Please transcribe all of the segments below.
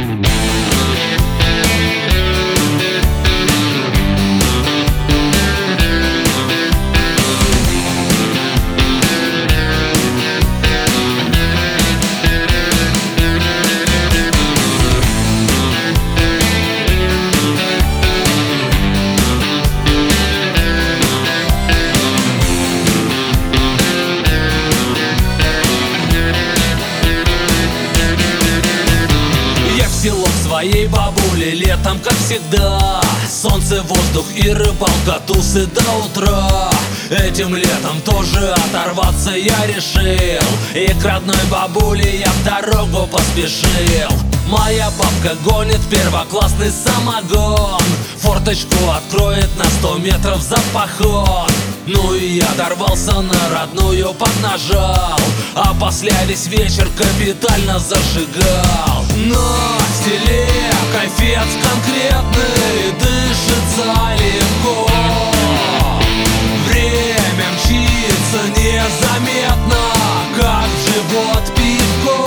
Село к своей бабуле летом, как всегда. Солнце, воздух и рыбалка, тусы до утра. Этим летом тоже оторваться я решил, и к родной бабуле я в дорогу поспешил. Моя бабка гонит первоклассный самогон, форточку откроет на 100 метров за поход. Ну и я дорвался на родную, поднажал, а после весь вечер капитально зажигал. На селе кайфец конкретный, дышится легко. Время мчится незаметно, как в живот пивко.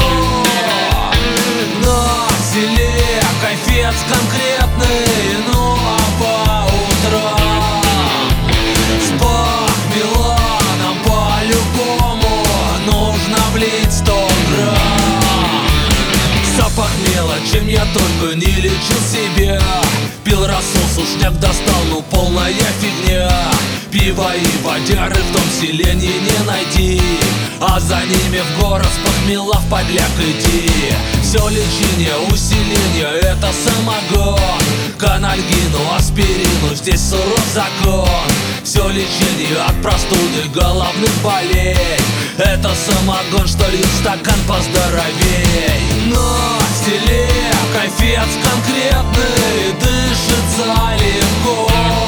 На селе кайфец конкретный, ну а по утрам с похмеланом по-любому нужно влить 100 грамм. Запахмело, чем я только не лечил себя. Пил рассол, сушняк достал, ну полная фигня. Пиво и водяры в том селении не найти, а за ними в город с похмела в подляк иди. Все лечение, усиление — это самогон. К анальгину, аспирину здесь суров закон. Все лечение от простуды, головных болей — это самогон, что льют в стакан поздоровей. На селе кайфец конкретный, дышится легко.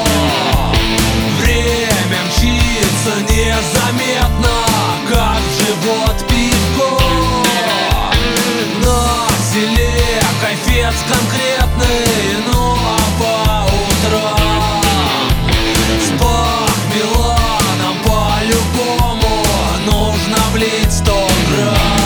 Время мчится незаметно, как в живот пивко. На селе кайфец конкретный, ну а по утрам с похмеланом по-любому нужно влить 100 грамм.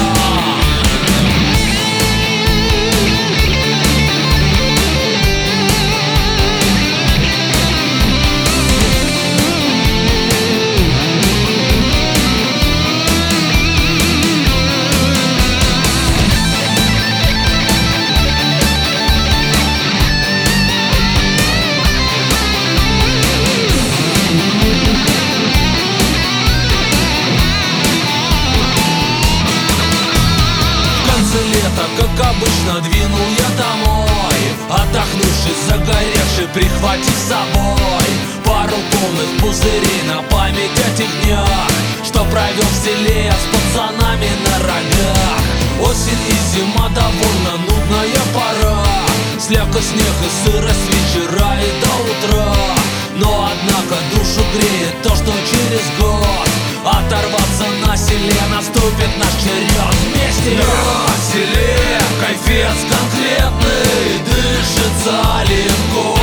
Как обычно двинул я домой, отдохнувший, загоревший, прихватив с собой пару полных пузырей на память о тех днях, что провел в селе я с пацанами на рогах. Осень и зима довольно нудная пора, слякоть, снег и сырость с вечера и до утра. Но однако душу греет то, что через год оторваться на селе наступит наш черед вместе. На селе кайфец конкретный, дышится легко.